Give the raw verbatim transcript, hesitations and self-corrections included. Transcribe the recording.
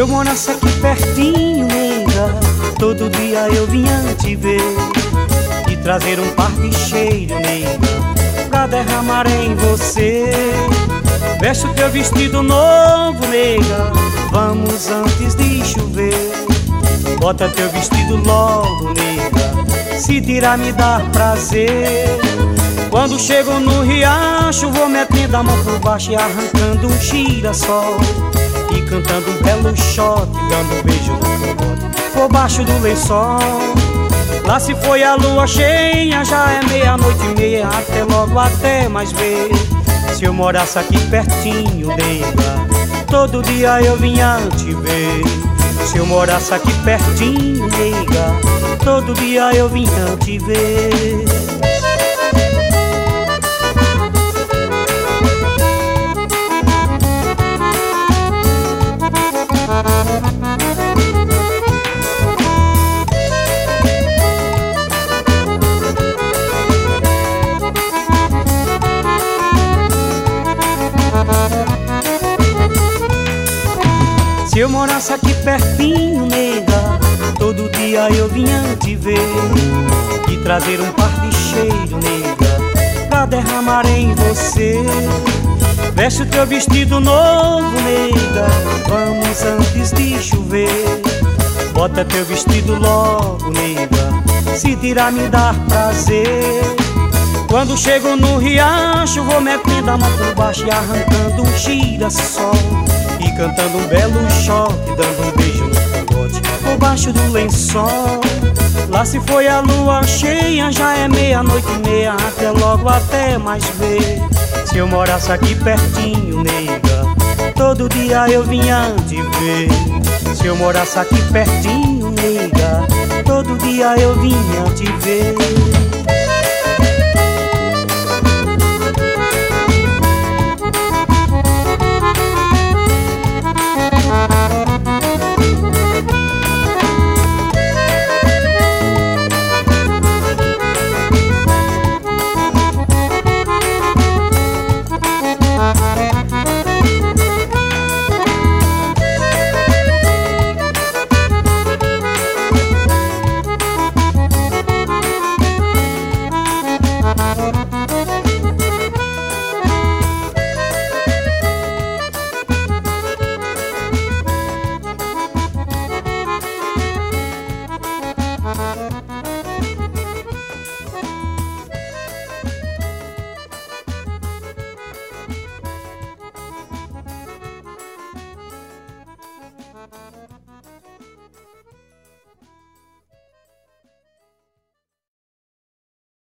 eu morasse aqui pertinho, nega, todo dia eu vinha te ver e trazer um par de cheiro, nega, pra derramar em você. Veste o teu vestido novo, nega, vamos antes de chover. Bota teu vestido logo, nega, se tirar me dá prazer. Quando chego no riacho, vou metendo a mão por baixo e arrancando um girassol e cantando um belo shot, dando um beijo no cangote por baixo do lençol. Lá se foi a lua cheia, já é meia-noite e meia, até logo, até mais ver. Se eu morasse aqui pertinho, nega, todo dia eu vinha te ver. Se eu morasse aqui pertinho, nega, todo dia eu vinha te ver. Se eu morasse aqui pertinho, nega, todo dia eu vinha te ver e trazer um par de cheiro, nega, pra derramar em você. Veste o teu vestido novo, nega, vamos antes de chover. Bota teu vestido logo, nega, se tirar me dá prazer. Quando chego no riacho, vou metendo a mão por baixo e arrancando um girassol e cantando um belo shot, dando um beijo no cangote por baixo do lençol. Lá se foi a lua cheia, já é meia-noite e meia, até logo, até mais ver. Se eu morasse aqui pertinho, nega, todo dia eu vinha te ver. Se eu morasse aqui pertinho, nega, todo dia eu vinha te ver.